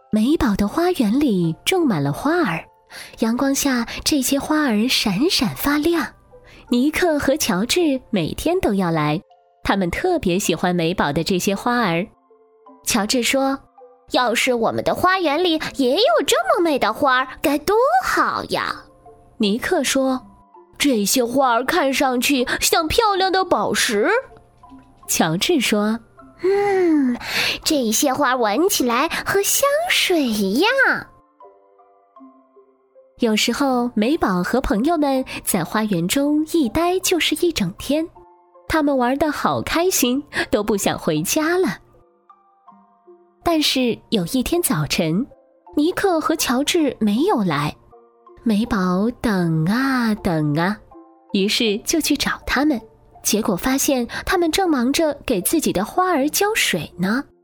美宝的花园里种满了花儿，阳光下这些花儿闪闪发亮。尼克和乔治每天都要来，他们特别喜欢美宝的这些花儿。乔治说， 要是我们的花园里也有这么美的花儿，该多好呀。 尼克说， 这些花儿看上去像漂亮的宝石。 乔治说， 这些花闻起来和香水一样。 有时候美宝和朋友们在花园中一待就是一整天，他们玩得好开心，都不想回家了。但是有一天早晨，尼克和乔治没有来，美宝等啊等啊，于是就去找他们，结果发现他们正忙着给自己的花儿浇水呢。